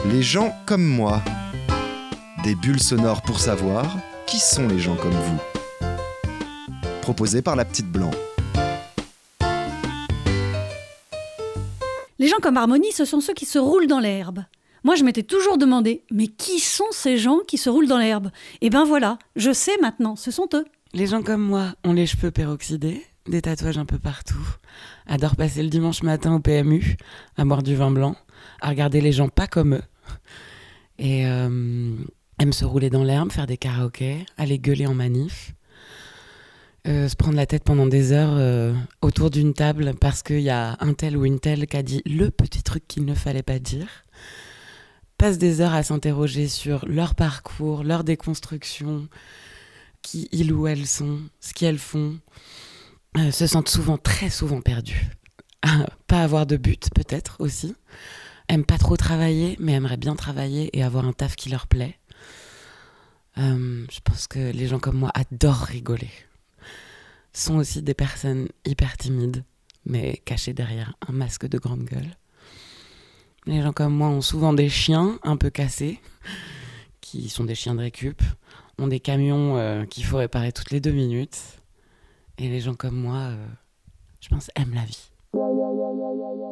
Les gens comme moi. Des bulles sonores pour savoir qui sont les gens comme vous. Proposé par la petite Blanc. Les gens comme Harmonie, ce sont ceux qui se roulent dans l'herbe. Moi, je m'étais toujours demandé, mais qui sont ces gens qui se roulent dans l'herbe ? Eh ben voilà, je sais maintenant, ce sont eux. Les gens comme moi ont les cheveux peroxydés, des tatouages un peu partout, adorent passer le dimanche matin au PMU, à boire du vin blanc, à regarder les gens pas comme eux, et aiment se rouler dans l'herbe, faire des karaokés, aller gueuler en manif, se prendre la tête pendant des heures autour d'une table parce qu'il y a un tel ou une telle qui a dit le petit truc qu'il ne fallait pas dire, passent des heures à s'interroger sur leur parcours, leur déconstruction, qui ils ou elles sont, ce qu'elles font, se sentent souvent, très souvent perdus. Pas avoir de but, peut-être, aussi. Aiment pas trop travailler, mais aimeraient bien travailler et avoir un taf qui leur plaît. Je pense que les gens comme moi adorent rigoler. Sont aussi des personnes hyper timides, mais cachées derrière un masque de grande gueule. Les gens comme moi ont souvent des chiens un peu cassés, qui sont des chiens de récup, ont des camions qu'il faut réparer toutes les 2 minutes. Et les gens comme moi, je pense, aiment la vie.